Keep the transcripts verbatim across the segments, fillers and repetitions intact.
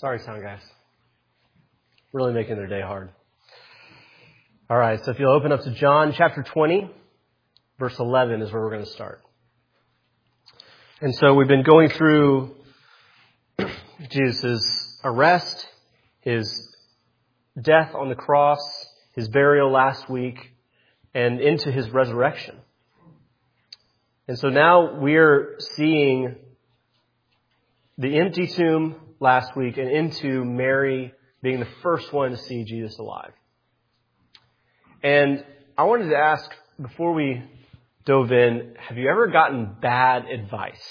Sorry, sound guys. Really making their day hard. All right, so if you'll open up to John chapter twenty, verse eleven is where we're going to start. And so we've been going through Jesus' arrest, his death on the cross, his burial last week, and into his resurrection. And so now we're seeing the empty tomb last week and into Mary being the first one to see Jesus alive. And I wanted to ask, before we dove in, have you ever gotten bad advice?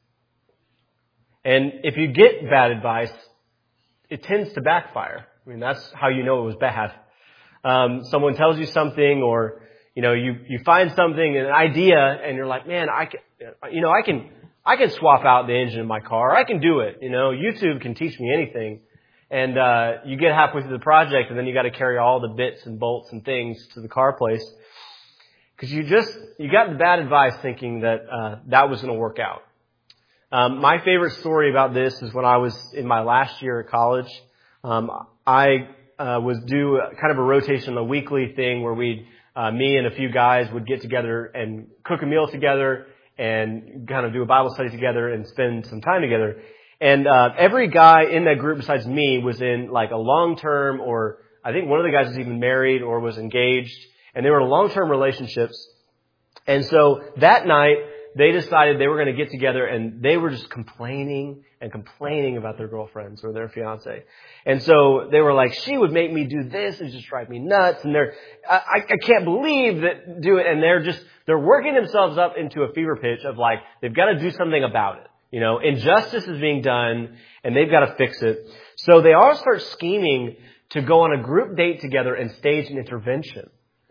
And if you get bad advice, it tends to backfire. I mean, that's how you know it was bad. Um, someone tells you something, or, you know, you, you find something, an idea, and you're like, man, I can, you know, I can, I can swap out the engine in my car. I can do it. You know, YouTube can teach me anything. And, uh, you get halfway through the project, and then you got to carry all the bits and bolts and things to the car place. Cause you just, you got the bad advice thinking that, uh, that was going to work out. Um, my favorite story about this is when I was in my last year at college. Um, I, uh, was due kind of a rotation, a weekly thing where we'd, uh, me and a few guys would get together and cook a meal together and kind of do a Bible study together and spend some time together. And, uh, every guy in that group besides me was in like a long-term, or I think one of the guys was even married or was engaged, and they were in long-term relationships. And so that night, they decided they were going to get together, and they were just complaining and complaining about their girlfriends or their fiance. And so they were like, she would make me do this and just drive me nuts. And they're, I, I can't believe that do it. And they're just, they're working themselves up into a fever pitch of like, they've got to do something about it. You know, injustice is being done and they've got to fix it. So they all start scheming to go on a group date together and stage an intervention.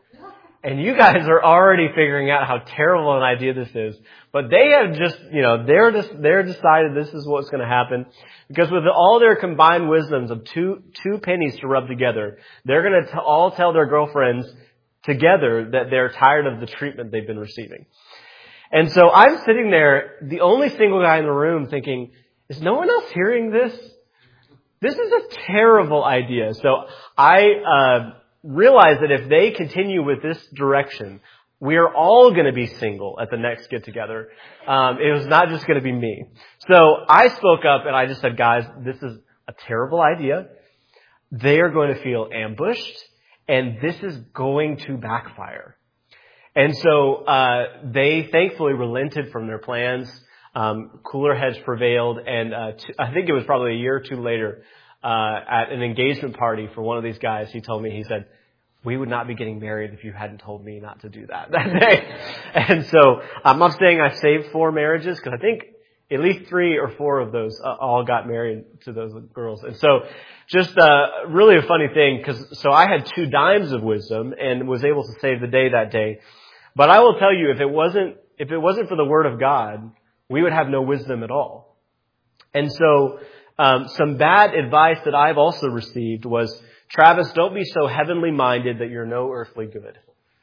And you guys are already figuring out how terrible an idea this is. But they have just, you know, they're just, they're decided this is what's going to happen. Because with all their combined wisdoms of two, two pennies to rub together, they're going to all tell their girlfriends together that they're tired of the treatment they've been receiving. And so I'm sitting there, the only single guy in the room, thinking, is no one else hearing this? This is a terrible idea. So I, uh, realize that if they continue with this direction, we are all going to be single at the next get-together. Um, it was not just going to be me. So I spoke up and I just said, guys, this is a terrible idea. They are going to feel ambushed, and this is going to backfire. And so uh they thankfully relented from their plans. Um, cooler heads prevailed, and uh t- I think it was probably a year or two later, uh at an engagement party for one of these guys, he told me, he said, we would not be getting married if you hadn't told me not to do that that day. And so I'm not saying I saved four marriages, because I think at least three or four of those uh, all got married to those girls. And so just uh really a funny thing, because so I had two dimes of wisdom and was able to save the day that day. But I will tell you, if it wasn't if it wasn't for the Word of God, we would have no wisdom at all. And so um some bad advice that I've also received was, Travis, don't be so heavenly minded that you're no earthly good.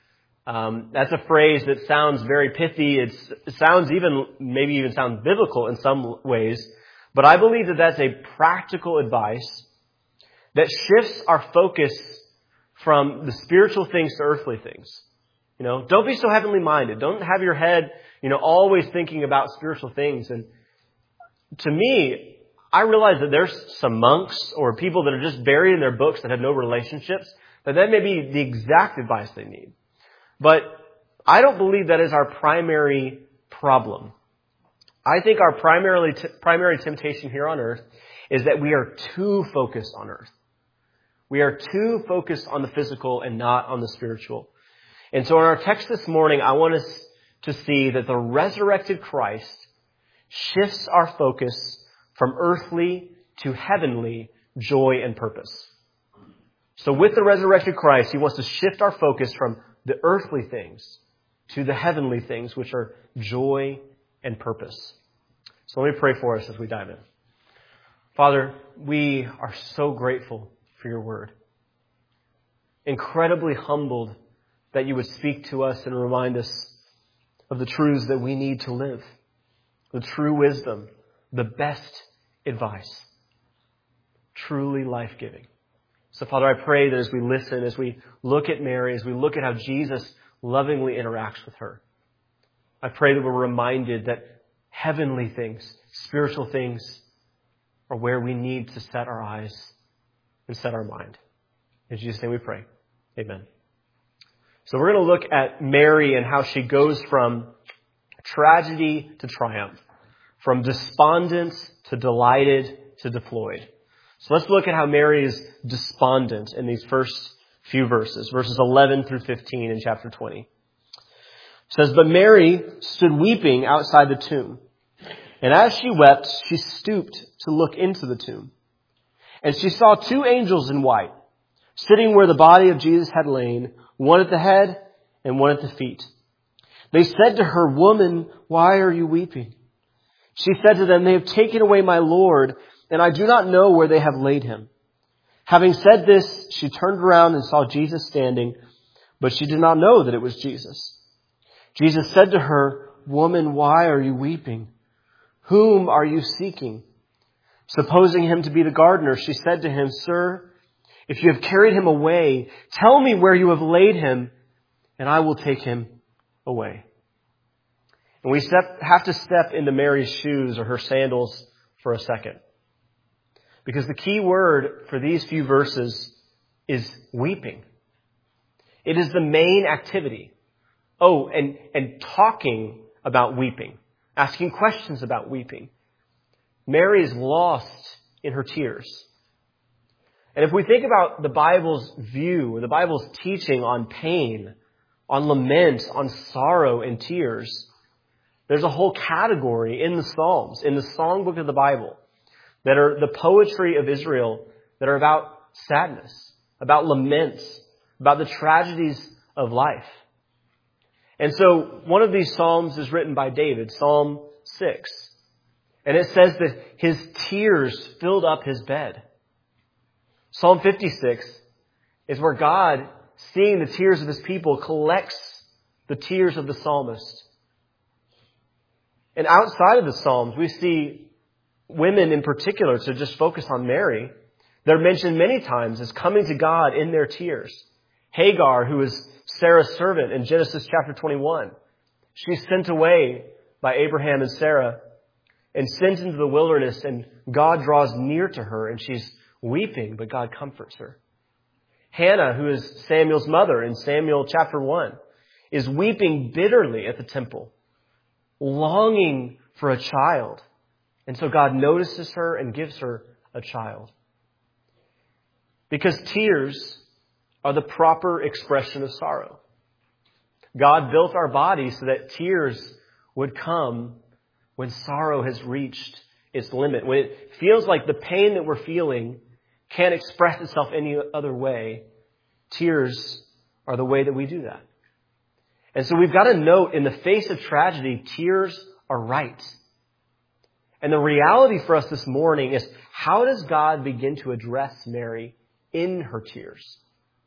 Um, that's a phrase that sounds very pithy. It's, it sounds even, maybe even sounds biblical in some ways. But I believe that that's a practical advice that shifts our focus from the spiritual things to earthly things. You know, don't be so heavenly minded. Don't have your head, you know, always thinking about spiritual things. And to me, I realize that there's some monks or people that are just buried in their books that have no relationships, that that may be the exact advice they need. But I don't believe that is our primary problem. I think our primarily t- primary temptation here on earth is that we are too focused on earth. We are too focused on the physical and not on the spiritual. And so in our text this morning, I want us to see that the resurrected Christ shifts our focus from earthly to heavenly joy and purpose. So with the resurrected Christ, He wants to shift our focus from the earthly things to the heavenly things, which are joy and purpose. So let me pray for us as we dive in. Father, we are so grateful for Your Word. Incredibly humbled that You would speak to us and remind us of the truths that we need to live, the true wisdom, the best advice. truly life-giving. So, Father, I pray that as we listen, as we look at Mary, as we look at how Jesus lovingly interacts with her, I pray that we're reminded that heavenly things, spiritual things, are where we need to set our eyes and set our mind. In Jesus' name we pray. Amen. So we're going to look at Mary and how she goes from tragedy to triumph, from despondent to delighted to deployed. So let's look at how Mary is despondent in these first few verses, verses eleven through fifteen in chapter twenty. It says, "But Mary stood weeping outside the tomb. And as she wept, she stooped to look into the tomb. And she saw two angels in white, sitting where the body of Jesus had lain, one at the head and one at the feet. They said to her, 'Woman, why are you weeping?' She said to them, 'They have taken away my Lord, and I do not know where they have laid him.' Having said this, she turned around and saw Jesus standing, but she did not know that it was Jesus. Jesus said to her, 'Woman, why are you weeping? Whom are you seeking?' Supposing him to be the gardener, she said to him, 'Sir, if you have carried him away, tell me where you have laid him, and I will take him away.'" And we step, have to step into Mary's shoes or her sandals for a second. Because the key word for these few verses is weeping. It is the main activity. Oh, and, and talking about weeping, asking questions about weeping. Mary is lost in her tears. And if we think about the Bible's view, the Bible's teaching on pain, on lament, on sorrow and tears, there's a whole category in the Psalms, in the songbook of the Bible, that are the poetry of Israel that are about sadness, about laments, about the tragedies of life. And so one of these Psalms is written by David, Psalm six. And it says that his tears filled up his bed. Psalm fifty-six is where God, seeing the tears of his people, collects the tears of the psalmist. And outside of the Psalms, we see women in particular, to just focus on Mary, they're mentioned many times as coming to God in their tears. Hagar, who is Sarah's servant in Genesis chapter twenty-one, she's sent away by Abraham and Sarah and sent into the wilderness, and God draws near to her and she's weeping, but God comforts her. Hannah, who is Samuel's mother in Samuel chapter one, is weeping bitterly at the temple, longing for a child. And so God notices her and gives her a child. Because tears are the proper expression of sorrow. God built our bodies so that tears would come when sorrow has reached its limit. When it feels like the pain that we're feeling can't express itself any other way, tears are the way that we do that. And so we've got to note, in the face of tragedy, tears are right. And the reality for us this morning is, how does God begin to address Mary in her tears?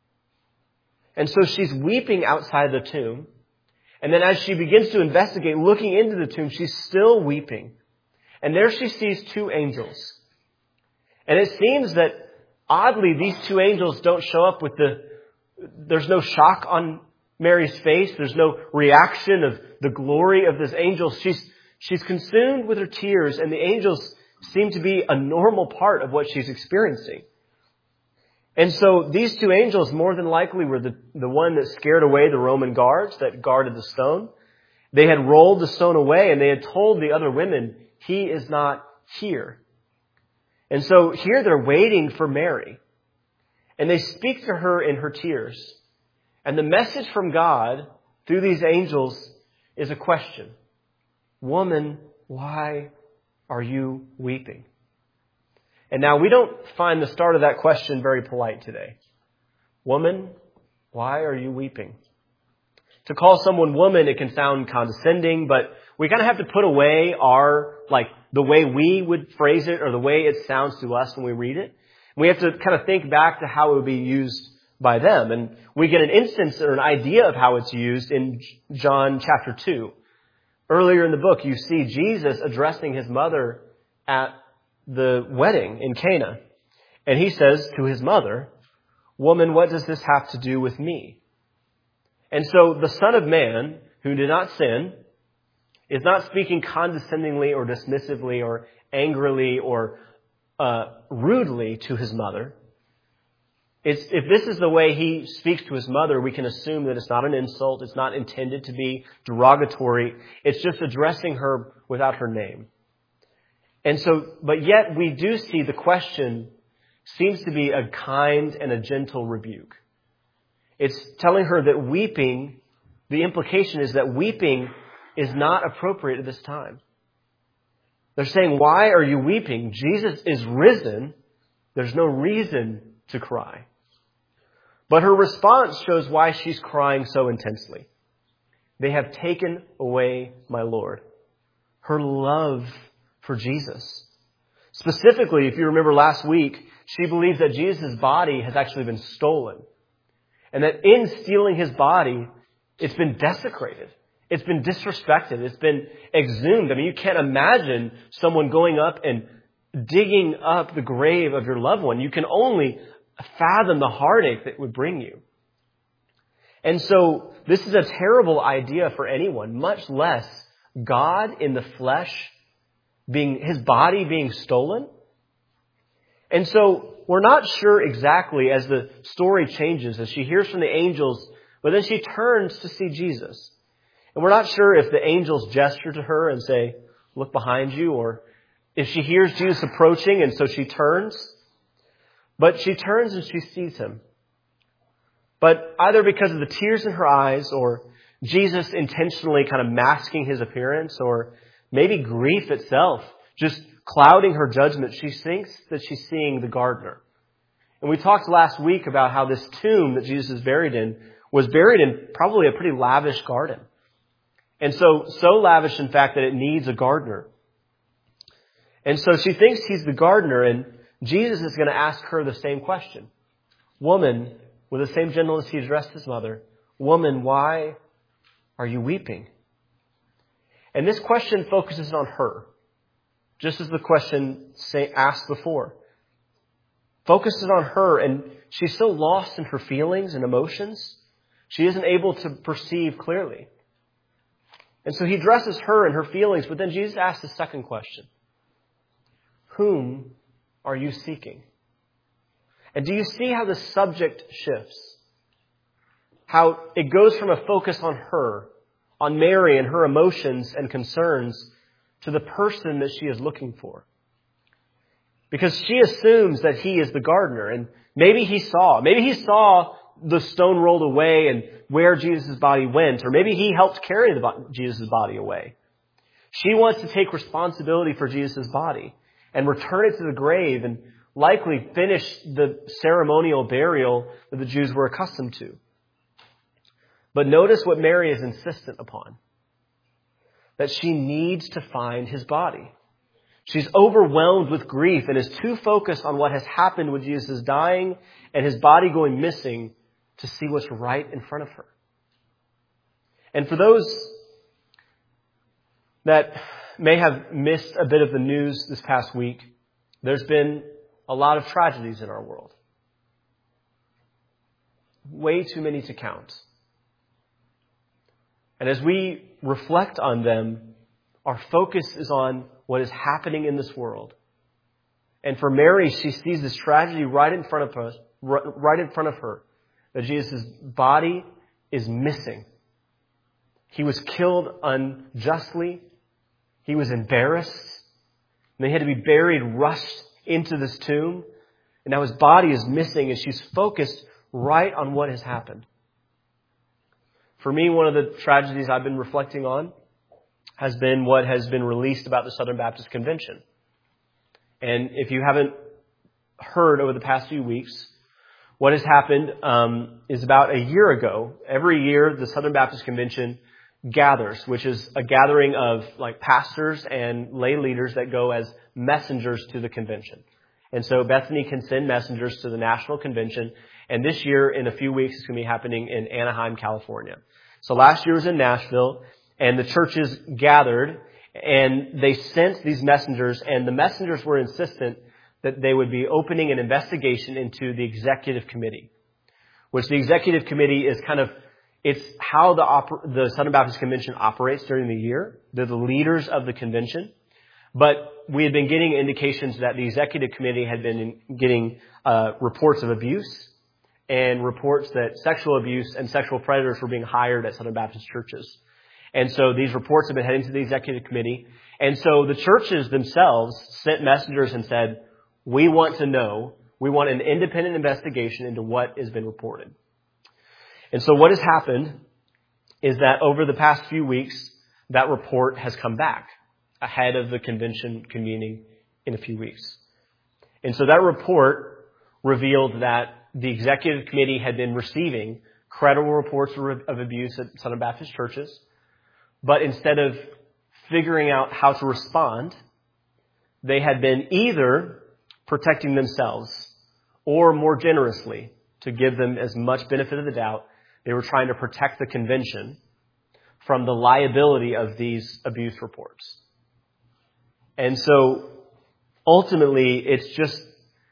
And so she's weeping outside the tomb. And then as she begins to investigate, looking into the tomb, she's still weeping. And there she sees two angels. And it seems that, oddly, these two angels don't show up with the... There's no shock on Mary's face. There's no reaction of the glory of this angel. She's She's consumed with her tears, and the angels seem to be a normal part of what she's experiencing. And so these two angels more than likely were the, the one that scared away the Roman guards that guarded the stone. They had rolled the stone away, and they had told the other women, "He is not here." And so here they're waiting for Mary. And they speak to her in her tears. And the message from God through these angels is a question. "Woman, why are you weeping?" And now we don't find the start of that question very polite today. Woman, why are you weeping? To call someone woman, it can sound condescending, but we kind of have to put away our, like, the way we would phrase it or the way it sounds to us when we read it. We have to kind of think back to how it would be used by them. And we get an instance or an idea of how it's used in John chapter two. Earlier in the book, you see Jesus addressing his mother at the wedding in Cana. And he says to his mother, "Woman, what does this have to do with me?" And so the Son of Man, who did not sin, is not speaking condescendingly or dismissively or angrily or uh, rudely to his mother. It's, if this is the way he speaks to his mother, we can assume that it's not an insult. It's not intended to be derogatory. It's just addressing her without her name. And so, but yet we do see the question seems to be a kind and a gentle rebuke. It's telling her that weeping, the implication is that weeping is not appropriate at this time. They're saying, "Why are you weeping? Jesus is risen. There's no reason to cry." But her response shows why she's crying so intensely. They have taken away my Lord. Her love for Jesus. Specifically, if you remember last week, she believes that Jesus' body has actually been stolen. And that in stealing his body, it's been desecrated. It's been disrespected. It's been exhumed. I mean, you can't imagine someone going up and digging up the grave of your loved one. You can only fathom the heartache that would bring you. And so this is a terrible idea for anyone, much less God in the flesh, being his body being stolen. And so we're not sure exactly as the story changes, as she hears from the angels, but then she turns to see Jesus. And we're not sure if the angels gesture to her and say, "Look behind you," or if she hears Jesus approaching and so she turns. But she turns and she sees him. But either because of the tears in her eyes, or Jesus intentionally kind of masking his appearance, or maybe grief itself just clouding her judgment, she thinks that she's seeing the gardener. And we talked last week about how this tomb that Jesus is buried in was buried in probably a pretty lavish garden. And so, so lavish, in fact, that it needs a gardener. And so she thinks he's the gardener, and Jesus is going to ask her the same question. "Woman," with the same gentleness he addressed his mother, "Woman, why are you weeping?" And this question focuses on her, just as the question say, asked before. Focuses on her, and she's so lost in her feelings and emotions, she isn't able to perceive clearly. And so he addresses her and her feelings, but then Jesus asks the second question. "Whom are you seeking?" And do you see how the subject shifts? How it goes from a focus on her, on Mary and her emotions and concerns, to the person that she is looking for. Because she assumes that he is the gardener, and maybe he saw, maybe he saw the stone rolled away and where Jesus' body went, or maybe he helped carry the Jesus' body away. She wants to take responsibility for Jesus' body and return it to the grave and likely finish the ceremonial burial that the Jews were accustomed to. But notice what Mary is insistent upon. That she needs to find his body. She's overwhelmed with grief and is too focused on what has happened with Jesus dying and his body going missing to see what's right in front of her. And for those that may have missed a bit of the news this past week, there's been a lot of tragedies in our world. Way too many to count. And as we reflect on them, our focus is on what is happening in this world. And for Mary, she sees this tragedy right in front of us, right in front of her, that Jesus' body is missing. He was killed unjustly. He was embarrassed. And they had to be buried, rushed into this tomb. And now his body is missing, and she's focused right on what has happened. For me, one of the tragedies I've been reflecting on has been what has been released about the Southern Baptist Convention. And if you haven't heard over the past few weeks, what has happened um, is about a year ago, every year the Southern Baptist Convention gathers, which is a gathering of like pastors and lay leaders that go as messengers to the convention. And so Bethany can send messengers to the National Convention. And this year, in a few weeks, it's going to be happening in Anaheim, California. So last year was in Nashville, and the churches gathered, and they sent these messengers, and the messengers were insistent that they would be opening an investigation into the executive committee, which the executive committee is kind of, it's how the, oper- the Southern Baptist Convention operates during the year. They're the leaders of the convention. But we had been getting indications that the executive committee had been getting uh, reports of abuse and reports that sexual abuse and sexual predators were being hired at Southern Baptist churches. And so these reports have been heading to the executive committee. And so the churches themselves sent messengers and said, we want to know, we want an independent investigation into what has been reported. And so what has happened is that over the past few weeks, that report has come back ahead of the convention convening in a few weeks. And so that report revealed that the executive committee had been receiving credible reports of abuse at Southern Baptist churches, but instead of figuring out how to respond, they had been either protecting themselves or more generously, to give them as much benefit of the doubt, they were trying to protect the convention from the liability of these abuse reports. And so ultimately, it's just,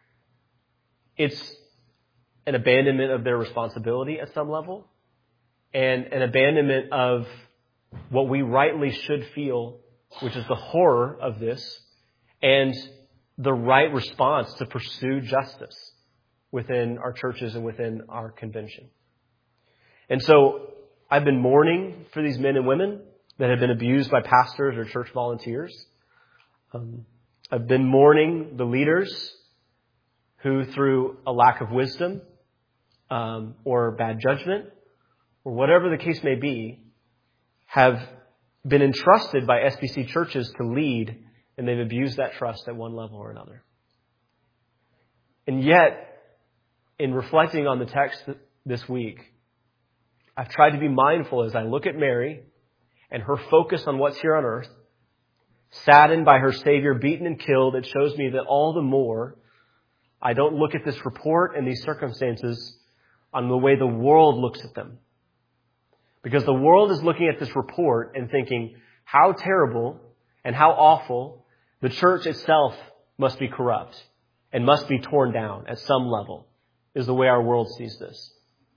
it's an abandonment of their responsibility at some level, and an abandonment of what we rightly should feel, which is the horror of this, and the right response to pursue justice within our churches and within our convention. And so I've been mourning for these men and women that have been abused by pastors or church volunteers. Um, I've been mourning the leaders who, through a lack of wisdom um, or bad judgment, or whatever the case may be, have been entrusted by S B C churches to lead, and they've abused that trust at one level or another. And yet, in reflecting on the text this week, I've tried to be mindful as I look at Mary and her focus on what's here on earth, saddened by her Savior beaten and killed. It shows me that all the more I don't look at this report and these circumstances on the way the world looks at them. Because the world is looking at this report and thinking how terrible and how awful the church itself must be corrupt and must be torn down at some level, is the way our world sees this.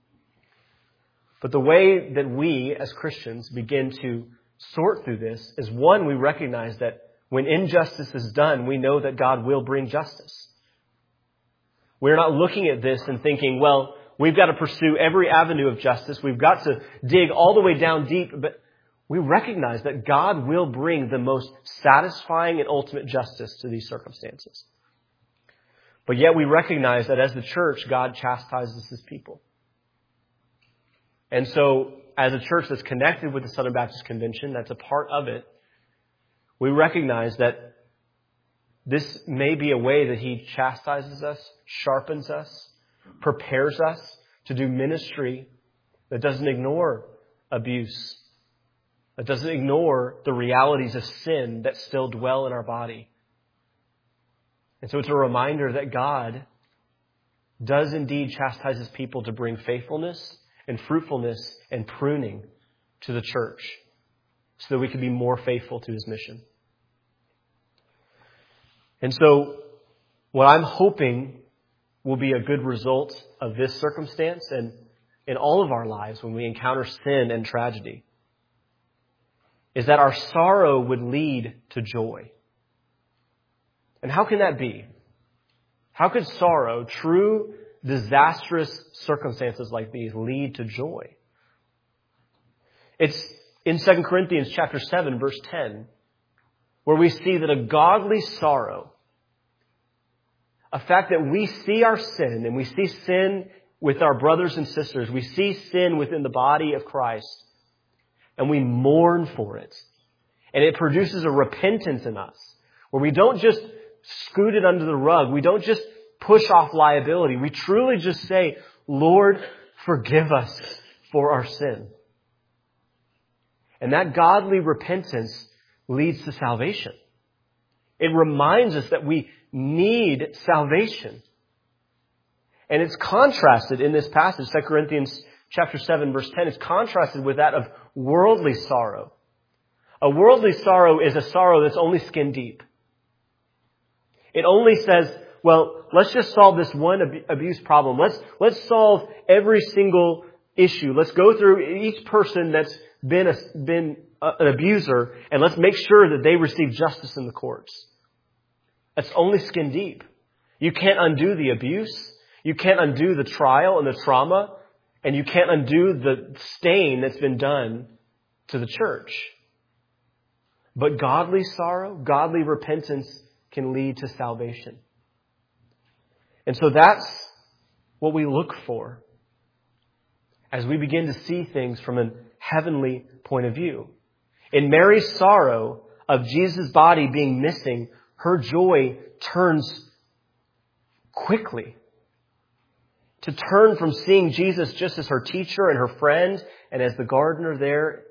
But the way that we as Christians begin to sort through this is, one, we recognize that when injustice is done, we know that God will bring justice. We're not looking at this and thinking, well, we've got to pursue every avenue of justice. We've got to dig all the way down deep. But we recognize that God will bring the most satisfying and ultimate justice to these circumstances. But yet we recognize that as the church, God chastises His people. And so, as a church that's connected with the Southern Baptist Convention, that's a part of it, we recognize that this may be a way that He chastises us, sharpens us, prepares us to do ministry that doesn't ignore abuse, that doesn't ignore the realities of sin that still dwell in our body. And so it's a reminder that God does indeed chastise His people to bring faithfulness and fruitfulness and pruning to the church so that we can be more faithful to His mission. And so what I'm hoping will be a good result of this circumstance and in all of our lives when we encounter sin and tragedy is that our sorrow would lead to joy. And how can that be? How could sorrow, true disastrous circumstances like these, lead to joy? It's in Second Corinthians chapter seven, verse ten, where we see that a godly sorrow, a fact that we see our sin, and we see sin with our brothers and sisters, we see sin within the body of Christ, and we mourn for it. And it produces a repentance in us, where we don't just scoot it under the rug. We don't just push off liability. We truly just say, Lord, forgive us for our sin. And that godly repentance leads to salvation. It reminds us that we need salvation. And it's contrasted in this passage, Second Corinthians chapter seven, verse ten, it's contrasted with that of worldly sorrow. A worldly sorrow is a sorrow that's only skin deep. It only says, well, let's just solve this one ab- abuse problem. Let's, let's solve every single issue. Let's go through each person that's been a, been a, an abuser, and let's make sure that they receive justice in the courts. That's only skin deep. You can't undo the abuse. You can't undo the trial and the trauma. And you can't undo the stain that's been done to the church. But godly sorrow, godly repentance can lead to salvation. And so that's what we look for as we begin to see things from a heavenly point of view. In Mary's sorrow of Jesus' body being missing, her joy turns quickly. To turn from seeing Jesus just as her teacher and her friend and as the gardener there.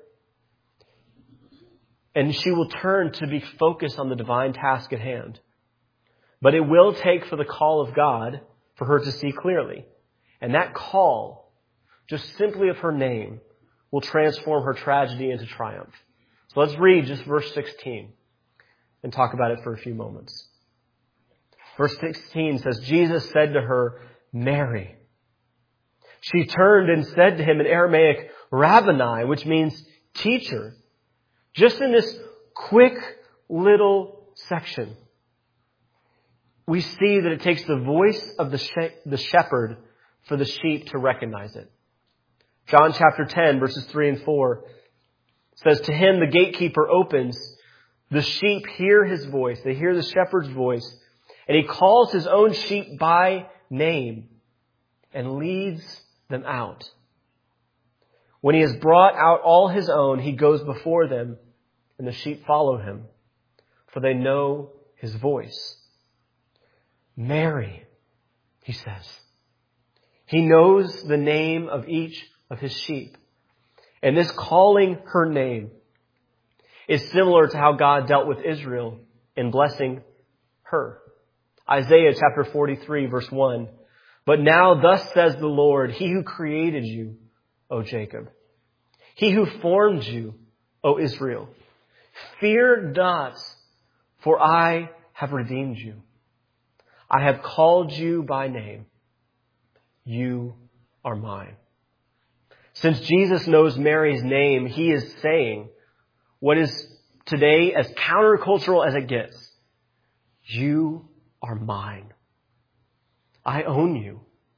And she will turn to be focused on the divine task at hand. But it will take for the call of God for her to see clearly. And that call, just simply of her name, will transform her tragedy into triumph. So let's read just verse sixteen and talk about it for a few moments. Verse sixteen says, Jesus said to her, Mary. She turned and said to him in Aramaic, Rabboni, which means teacher. Just in this quick little section, we see that it takes the voice of the she- the shepherd for the sheep to recognize it. John chapter ten, verses three and four says, to him the gatekeeper opens. The sheep hear his voice. They hear the shepherd's voice. And he calls his own sheep by name and leads them out. When he has brought out all his own, he goes before them, and the sheep follow him, for they know his voice. Mary, he says. He knows the name of each of his sheep. And this calling her name is similar to how God dealt with Israel in blessing her. Isaiah chapter forty-three, verse one. But now thus says the Lord, he who created you, O Jacob, he who formed you, O Israel, fear not, for I have redeemed you. I have called you by name. You are mine. Since Jesus knows Mary's name, he is saying what is today as countercultural as it gets. You are mine. I own you.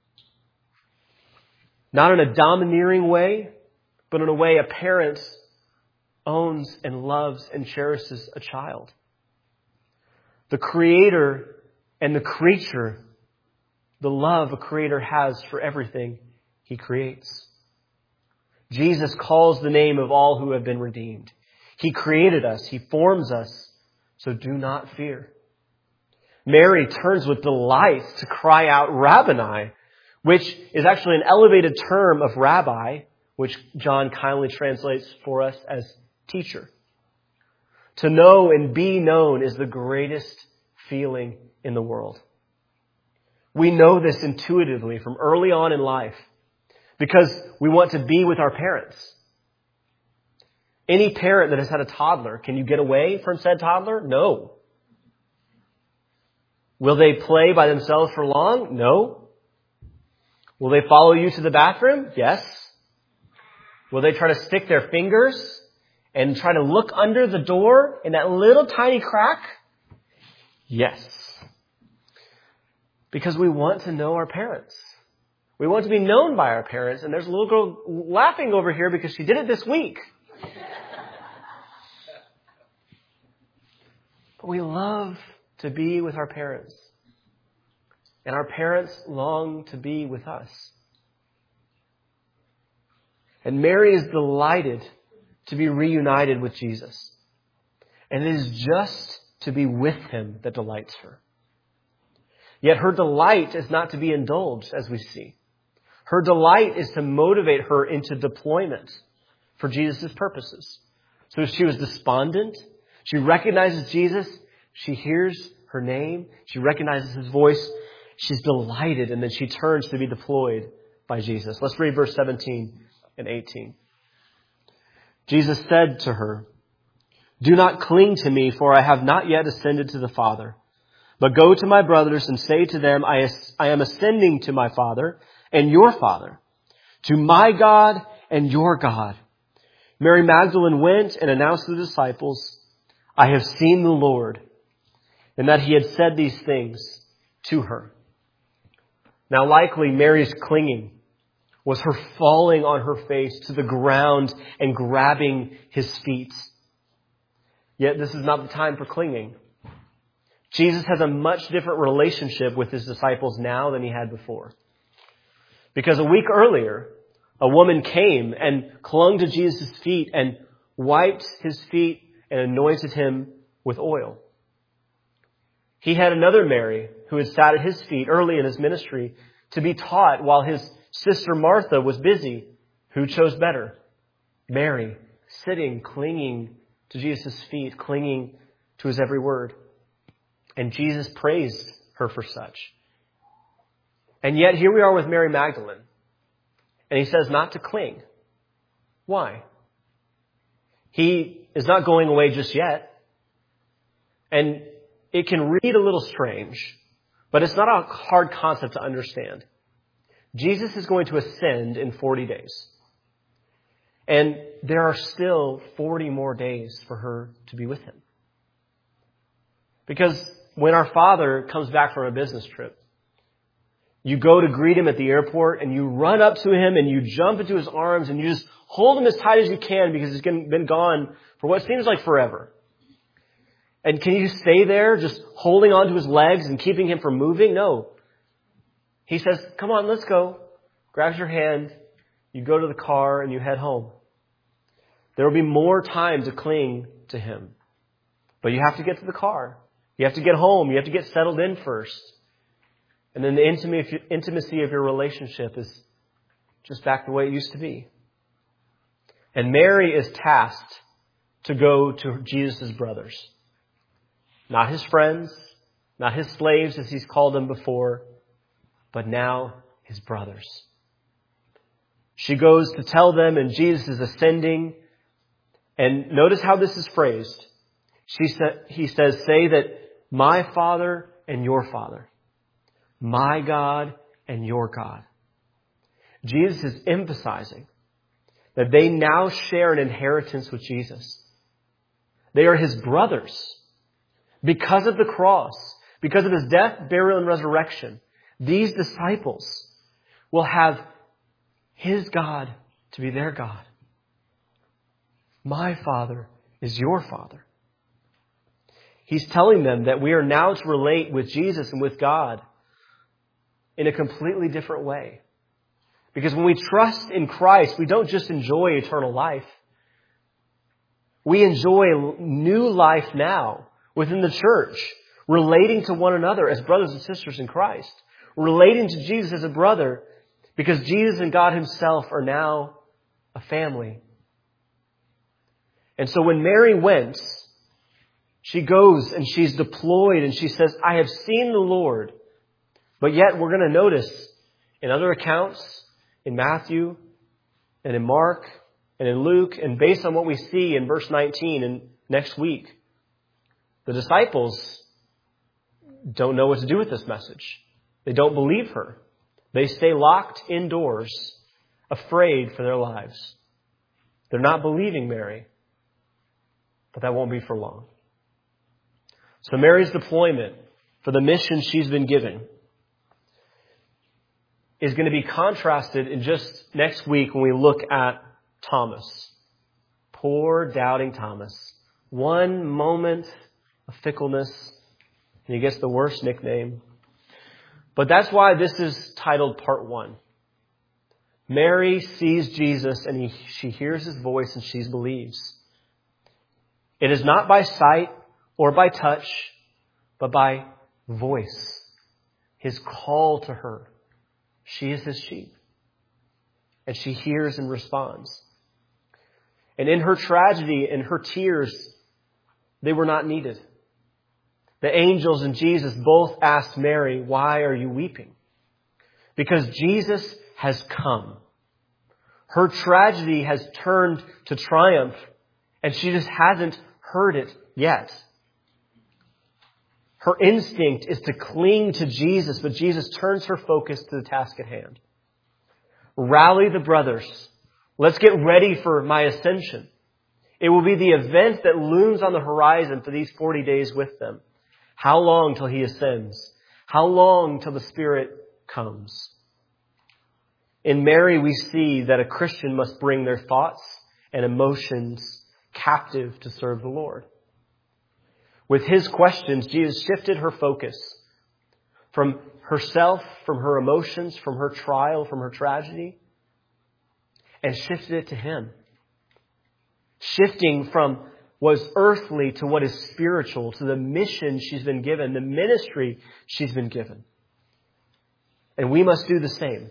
Not in a domineering way, but in a way a parent owns and loves and cherishes a child. The creator and the creature, the love a creator has for everything he creates. Jesus calls the name of all who have been redeemed. He created us. He forms us. So do not fear. Mary turns with delight to cry out, Rabboni, which is actually an elevated term of rabbi, which John kindly translates for us as teacher. To know and be known is the greatest feeling in the world. We know this intuitively from early on in life because we want to be with our parents. Any parent that has had a toddler, can you get away from said toddler? No. Will they play by themselves for long? No. Will they follow you to the bathroom? Yes. Will they try to stick their fingers and try to look under the door in that little tiny crack? Yes. Because we want to know our parents. We want to be known by our parents. And there's a little girl laughing over here because she did it this week. But we love to be with our parents. And our parents long to be with us. And Mary is delighted to be reunited with Jesus. And it is just to be with him that delights her. Yet her delight is not to be indulged, as we see. Her delight is to motivate her into deployment for Jesus' purposes. So she was despondent. She recognizes Jesus. She hears her name. She recognizes his voice. She's delighted, and then she turns to be deployed by Jesus. Let's read verse seventeen and eighteen. Jesus said to her, do not cling to me, for I have not yet ascended to the Father. But go to my brothers and say to them, I, I am ascending to my Father and your Father, to my God and your God. Mary Magdalene went and announced to the disciples, I have seen the Lord, and that he had said these things to her. Now likely Mary's clinging was her falling on her face to the ground and grabbing his feet. Yet this is not the time for clinging. Jesus has a much different relationship with his disciples now than he had before. Because a week earlier, a woman came and clung to Jesus' feet and wiped his feet and anointed him with oil. He had another Mary who had sat at his feet early in his ministry to be taught while his sister Martha was busy. Who chose better? Mary, sitting, clinging to Jesus' feet, clinging to his every word. And Jesus praised her for such. And yet here we are with Mary Magdalene. And he says not to cling. Why? He is not going away just yet. And it can read a little strange, but it's not a hard concept to understand. Jesus is going to ascend in forty days. And there are still forty more days for her to be with him. Because when our Father comes back from a business trip, you go to greet him at the airport and you run up to him and you jump into his arms and you just hold him as tight as you can because he's been gone for what seems like forever. And can you stay there just holding on to his legs and keeping him from moving? No. He says, come on, let's go. Grabs your hand. You go to the car and you head home. There will be more time to cling to him. But you have to get to the car. You have to get home. You have to get settled in first. And then the intimacy of your relationship is just back the way it used to be. And Mary is tasked to go to Jesus' brothers. Not his friends, not his slaves as he's called them before, but now his brothers. She goes to tell them, and Jesus is ascending. And notice how this is phrased. She sa- he says, say that my Father and your Father, my God and your God. Jesus is emphasizing that they now share an inheritance with Jesus. They are his brothers. Because of the cross, because of his death, burial, and resurrection, these disciples will have his God to be their God. My Father is your Father. He's telling them that we are now to relate with Jesus and with God in a completely different way. Because when we trust in Christ, we don't just enjoy eternal life. We enjoy new life now within the church, relating to one another as brothers and sisters in Christ, relating to Jesus as a brother, because Jesus and God himself are now a family. And so when Mary went, she goes and she's deployed and she says, I have seen the Lord. But yet we're going to notice in other accounts, in Matthew and in Mark and in Luke, and based on what we see in verse nineteen and next week, the disciples don't know what to do with this message. They don't believe her. They stay locked indoors, afraid for their lives. They're not believing Mary, but that won't be for long. So Mary's deployment for the mission she's been given is going to be contrasted in just next week when we look at Thomas. Poor doubting Thomas. One moment of fickleness, and he gets the worst nickname. But that's why this is titled Part One. Mary sees Jesus and he, she hears his voice and she believes. It is not by sight or by touch, but by voice. His call to her. She is his sheep. And she hears and responds. And in her tragedy and her tears, they were not needed. The angels and Jesus both asked Mary, why are you weeping? Because Jesus has come. Her tragedy has turned to triumph, and she just hasn't heard it yet. Her instinct is to cling to Jesus, but Jesus turns her focus to the task at hand. Rally the brothers. Let's get ready for my ascension. It will be the event that looms on the horizon for these forty days with them. How long till he ascends? How long till the Spirit comes? In Mary, we see that a Christian must bring their thoughts and emotions captive to serve the Lord. With his questions, Jesus shifted her focus from herself, from her emotions, from her trial, from her tragedy, and shifted it to him. Shifting from what is earthly to what is spiritual, to the mission she's been given, the ministry she's been given. And we must do the same.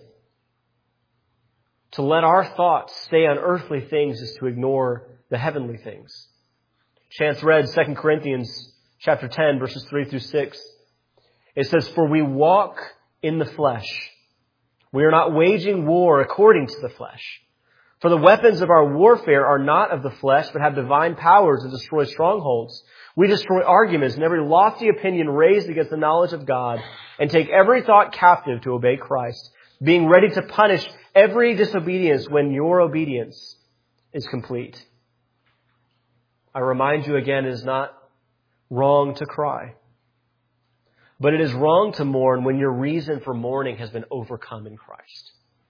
To let our thoughts stay on earthly things is to ignore the heavenly things. Chance read Second Corinthians chapter ten, verses three through six. It says, "For we walk in the flesh. We are not waging war according to the flesh. For the weapons of our warfare are not of the flesh, but have divine power to destroy strongholds. We destroy arguments and every lofty opinion raised against the knowledge of God, and take every thought captive to obey Christ, being ready to punish every disobedience when your obedience is complete." I remind you again, it is not wrong to cry. But it is wrong to mourn when your reason for mourning has been overcome in Christ.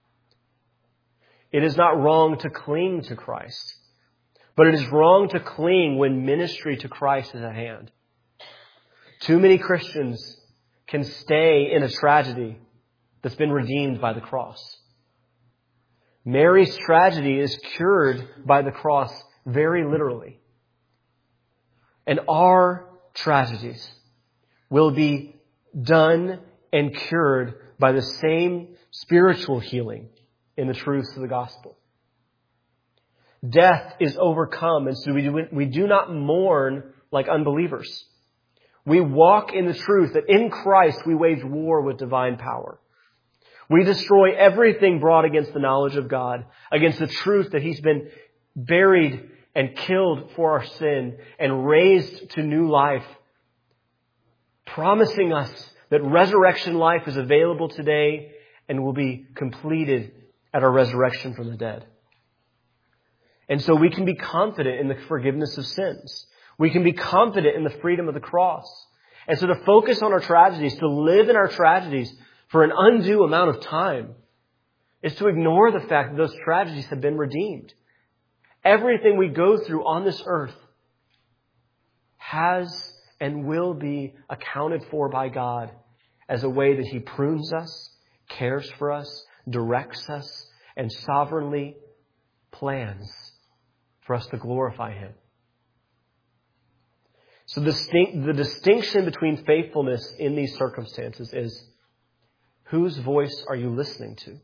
It is not wrong to cling to Christ. But it is wrong to cling when ministry to Christ is at hand. Too many Christians can stay in a tragedy that's been redeemed by the cross. Mary's tragedy is cured by the cross very literally. And our tragedies will be done and cured by the same spiritual healing in the truths of the gospel. Death is overcome, and so we do, we do not mourn like unbelievers. We walk in the truth that in Christ we wage war with divine power. We destroy everything brought against the knowledge of God, against the truth that He's been buried and killed for our sin and raised to new life, promising us that resurrection life is available today and will be completed at our resurrection from the dead. And so we can be confident in the forgiveness of sins. We can be confident in the freedom of the cross. And so to focus on our tragedies, to live in our tragedies for an undue amount of time, is to ignore the fact that those tragedies have been redeemed. Everything we go through on this earth has and will be accounted for by God as a way that He prunes us, cares for us, directs us, and sovereignly plans for us to glorify Him. So the, distinct, the distinction between faithfulness in these circumstances is, whose voice are you listening to?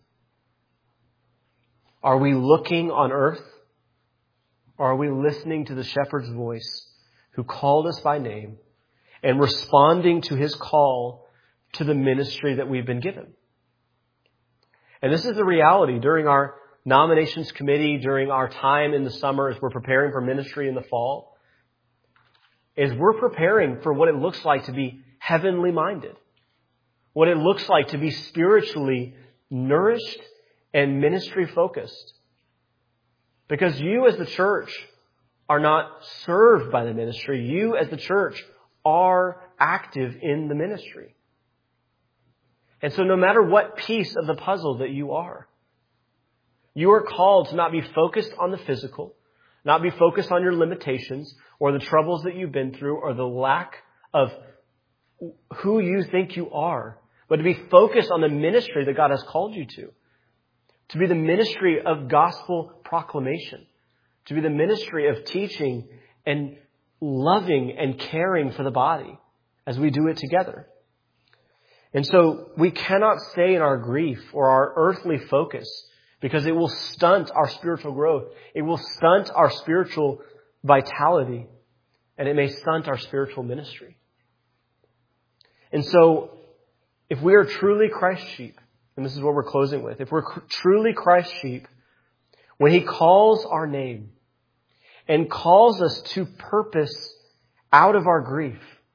Are we looking on earth? Or are we listening to the shepherd's voice who called us by name and responding to His call to the ministry that we've been given? And this is the reality during our nominations committee, during our time in the summer as we're preparing for ministry in the fall, is we're preparing for what it looks like to be heavenly minded, what it looks like to be spiritually nourished and ministry focused. Because you as the church are not served by the ministry. You as the church are active in the ministry. And so no matter what piece of the puzzle that you are, you are called to not be focused on the physical, not be focused on your limitations or the troubles that you've been through or the lack of who you think you are, but to be focused on the ministry that God has called you to. To be the ministry of gospel proclamation. To be the ministry of teaching and loving and caring for the body as we do it together. And so we cannot stay in our grief or our earthly focus because it will stunt our spiritual growth. It will stunt our spiritual vitality, and it may stunt our spiritual ministry. And so if we are truly Christ's sheep, and this is what we're closing with, if we're truly Christ's sheep, when He calls our name and calls us to purpose out of our grief,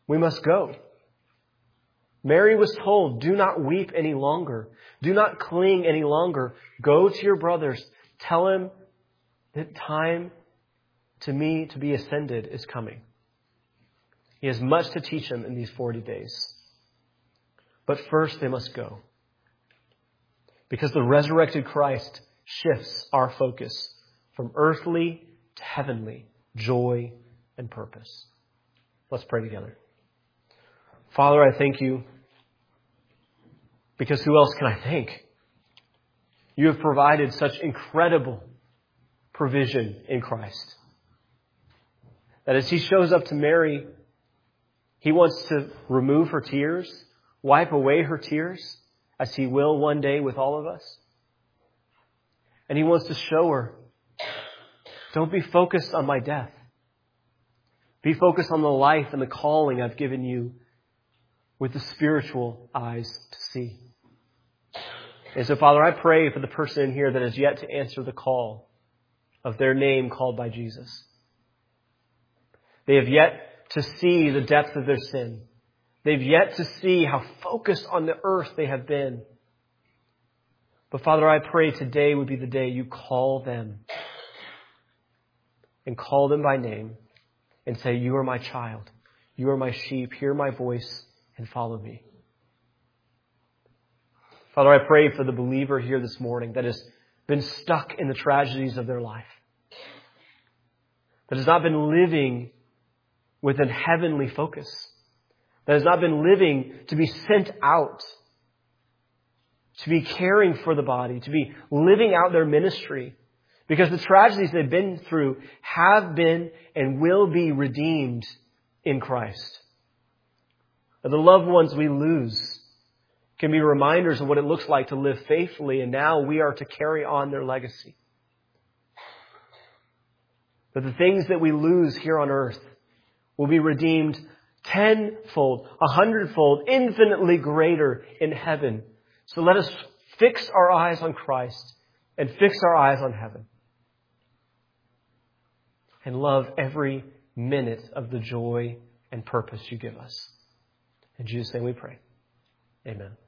We must go. Mary was told, do not weep any longer. Do not cling any longer. Go to your brothers. Tell him that time to me to be ascended is coming. He has much to teach them in these forty days. But first they must go. Because the resurrected Christ shifts our focus from earthly to heavenly joy and purpose. Let's pray together. Father, I thank you because who else can I thank? You have provided such incredible provision in Christ. That as he shows up to Mary, he wants to remove her tears, wipe away her tears, as he will one day with all of us. And he wants to show her, don't be focused on my death. Be focused on the life and the calling I've given you with the spiritual eyes to see. And so, Father, I pray for the person in here that has yet to answer the call of their name called by Jesus. They have yet to see the depth of their sin. They've yet to see how focused on the earth they have been. But Father, I pray today would be the day you call them and call them by name and say, you are my child. You are my sheep. Hear my voice and follow me. Father, I pray for the believer here this morning that has been stuck in the tragedies of their life, that has not been living with a heavenly focus, that has not been living to be sent out, to be caring for the body, to be living out their ministry, because the tragedies they've been through have been and will be redeemed in Christ. That the loved ones we lose can be reminders of what it looks like to live faithfully, and now we are to carry on their legacy. That the things that we lose here on earth will be redeemed tenfold, a hundredfold, infinitely greater in heaven. So let us fix our eyes on Christ and fix our eyes on heaven. And love every minute of the joy and purpose you give us. In Jesus' name we pray. Amen.